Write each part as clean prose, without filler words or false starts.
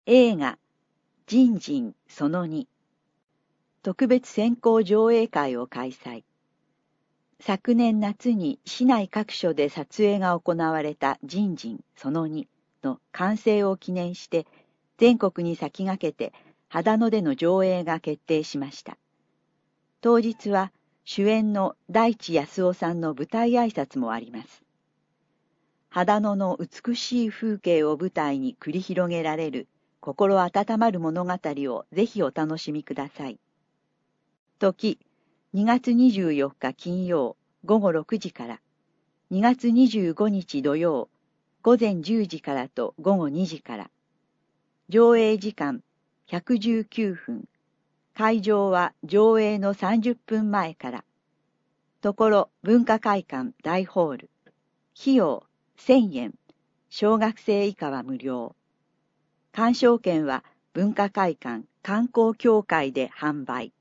映画人人その2特別先行上映会を開催。昨年夏に市内各所で撮影が行われた人人その2の完成を記念して全国に先駆けて秦野での上映が決定しました。当日は主演の大地康夫さんの舞台挨拶もあります。秦野の美しい風景を舞台に繰り広げられる心温まる物語をぜひお楽しみください。時、2月24日金曜午後6時から、2月25日土曜午前10時からと午後2時から、上映時間119分、会場は上映の30分前から、ところ文化会館大ホール、費用1000円、小学生以下は無料。鑑賞券は文化会館観光協会で販売。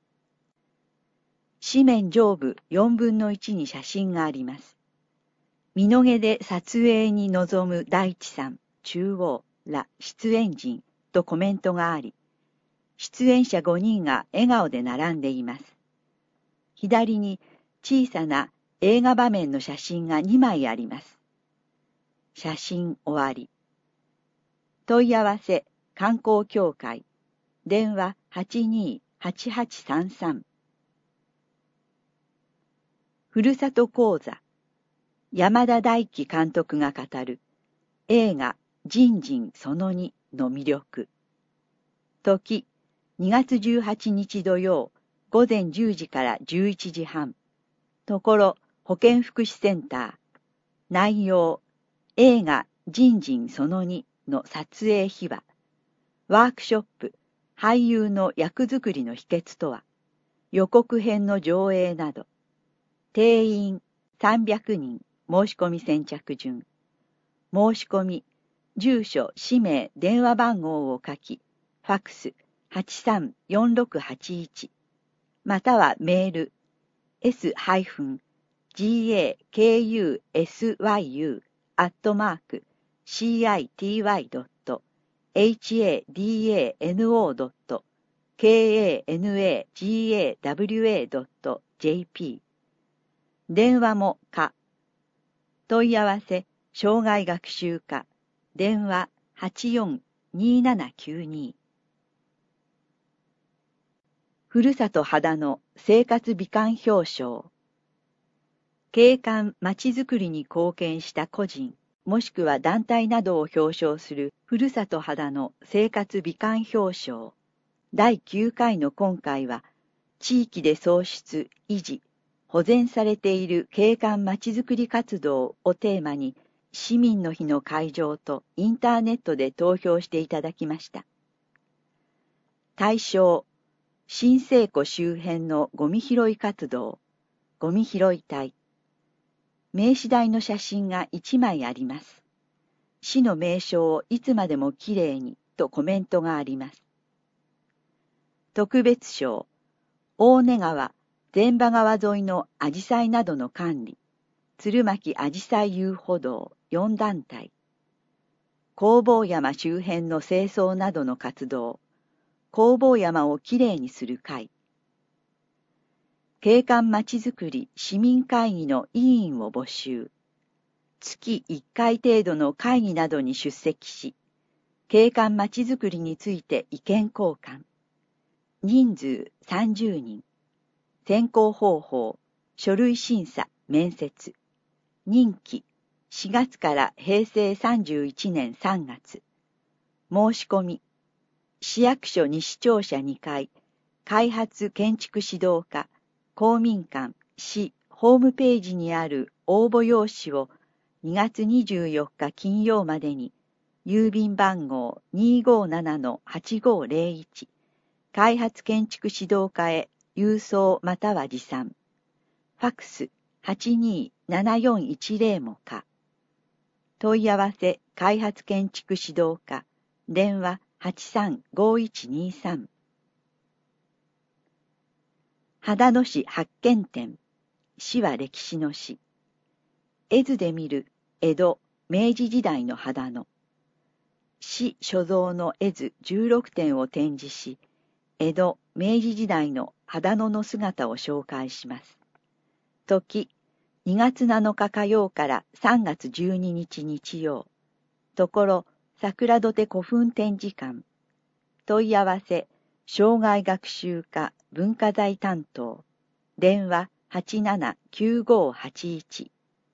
紙面上部4分の1に写真があります。身の毛で撮影に臨む大地さん、中央ら出演陣とコメントがあり、出演者5人が笑顔で並んでいます。左に小さな映画場面の写真が2枚あります。写真終わり。問い合わせ観光協会電話 828833 ふるさと講座山田大樹監督が語る映画人人その2の魅力。時2月18日土曜午前10時から11時半。ところ保健福祉センター。内容映画人人その2の撮影秘話。ワークショップ俳優の役作りの秘訣とは。予告編の上映など。定員300人申し込み先着順。申し込み住所氏名電話番号を書きファックス834681またはメール s-hyphen-city.city.kanagawa.jp 電話も可。問い合わせ障害学習課電話 842792 ふるさと秦野生活美観表彰。景観まちづくりに貢献した個人もしくは団体などを表彰するふるさと秦野生活美観表彰。第9回の今回は地域で創出維持保全されている景観まちづくり活動をテーマに市民の日の会場とインターネットで投票していただきました。対象、新生湖周辺のゴミ拾い活動、ゴミ拾い隊。名刺台の写真が1枚あります。市の名称をいつまでもきれいにとコメントがあります。特別賞、大根川、前場川沿いのアジサイなどの管理、鶴巻アジサイ遊歩道4団体、弘法山周辺の清掃などの活動、弘法山をきれいにする会、景観まちづくり市民会議の委員を募集、月1回程度の会議などに出席し、景観まちづくりについて意見交換、人数30人、選考方法、書類審査、面接。任期、4月から平成31年3月。申し込み、市役所西庁舎2階、開発建築指導課、公民館、市ホームページにある応募用紙を2月24日金曜までに、郵便番号 257-8501、開発建築指導課へ郵送または持参。ファックス827410も可。問い合わせ開発建築指導課電話 835123。秦野市発見展。市は歴史の市。絵図で見る江戸、明治時代の秦野。 市所蔵の絵図16点を展示し、江戸・明治時代の秦野の姿を紹介します。時、2月7日火曜から3月12日日曜。ところ、桜土手古墳展示館。問い合わせ、生涯学習課文化財担当。電話879581。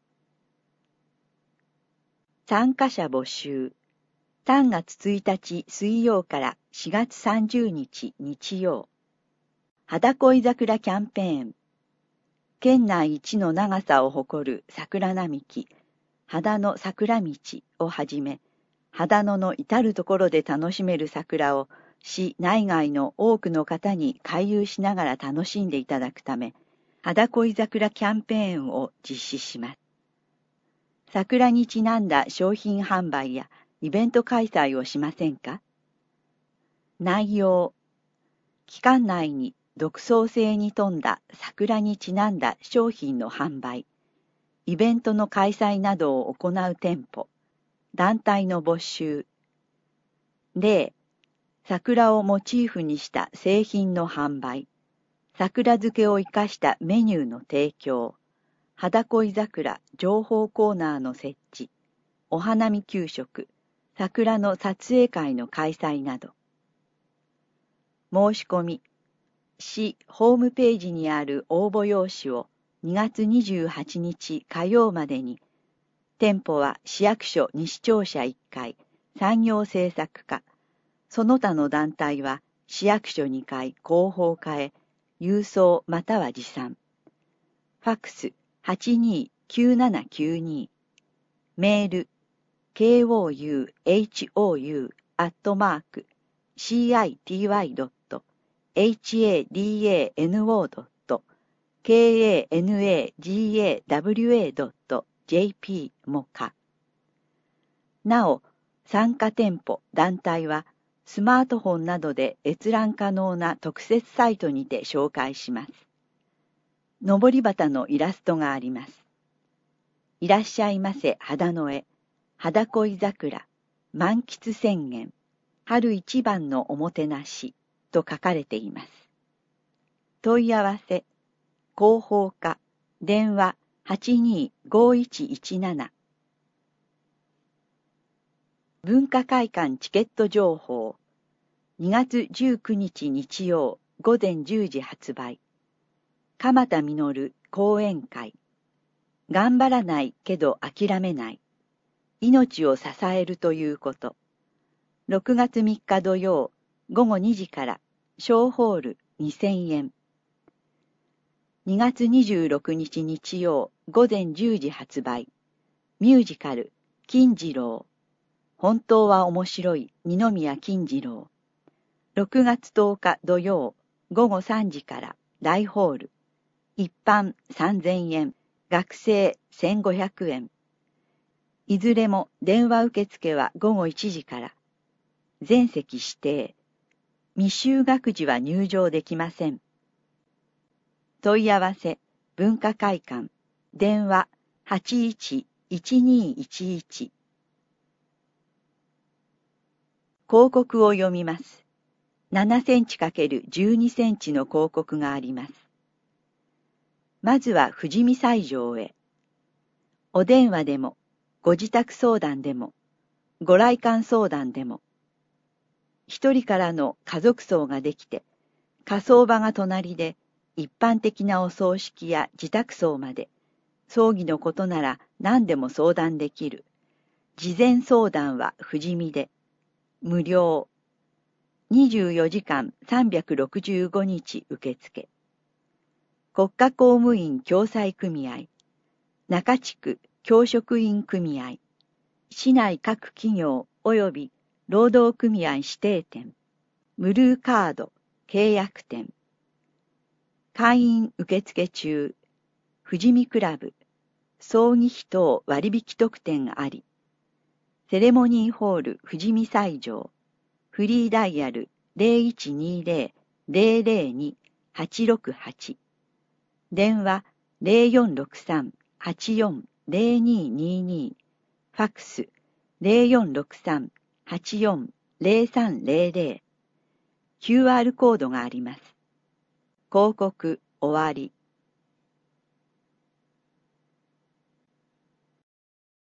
参加者募集。3月1日水曜から4月30日日曜。肌恋桜キャンペーン。県内一の長さを誇る桜並木、秦野桜道をはじめ、秦野の至るところで楽しめる桜を市内外の多くの方に回遊しながら楽しんでいただくため、肌恋桜キャンペーンを実施します。桜にちなんだ商品販売やイベント開催をしませんか？内容、期間内に独創性に富んだ桜にちなんだ商品の販売、イベントの開催などを行う店舗、団体の募集。例、桜をモチーフにした製品の販売、桜漬けを生かしたメニューの提供、肌恋桜情報コーナーの設置、お花見給食、桜の撮影会の開催など。申し込み、市ホームページにある応募用紙を2月28日火曜までに、店舗は市役所西庁舎1階、産業政策課、その他の団体は市役所2階広報課へ、郵送または持参。ファックス829792。メール、kouyu@city.kanagawa.jp もか。なお、参加店舗、団体は、スマートフォンなどで閲覧可能な特設サイトにて紹介します。のぼり旗のイラストがあります。いらっしゃいませ秦野へ、肌恋桜、満喫宣言、春一番のおもてなしと書かれています。問い合わせ、広報課、電話825117。文化会館チケット情報。2月19日日曜午前10時発売。鎌田実講演会。頑張らないけど諦めない。命を支えるということ。6月3日土曜午後2時から小ホール2000円。2月26日日曜午前10時発売。ミュージカル金次郎。本当は面白い二宮金次郎。6月10日土曜午後3時から大ホール。一般3000円、学生1500円。いずれも電話受付は午後1時から。全席指定。未就学時は入場できません。問い合わせ、文化会館、電話811211。広告を読みます。7センチ×12センチの広告があります。まずは富士見西条へ。お電話でも、ご自宅相談でも、ご来館相談でも、一人からの家族葬ができて、火葬場が隣で、一般的なお葬式や自宅葬まで、葬儀のことなら何でも相談できる。事前相談は富士見で、無料。24時間365日受付。国家公務員共済組合、中地区教職員組合、市内各企業及び労働組合指定店、ブルーカード契約店。会員受付中、富士見クラブ、葬儀費等割引特典あり。セレモニーホール富士見西条、フリーダイヤル 0120-002-868。電話 0463-840222。ファックス 840300 QR コードがあります。広告終わり。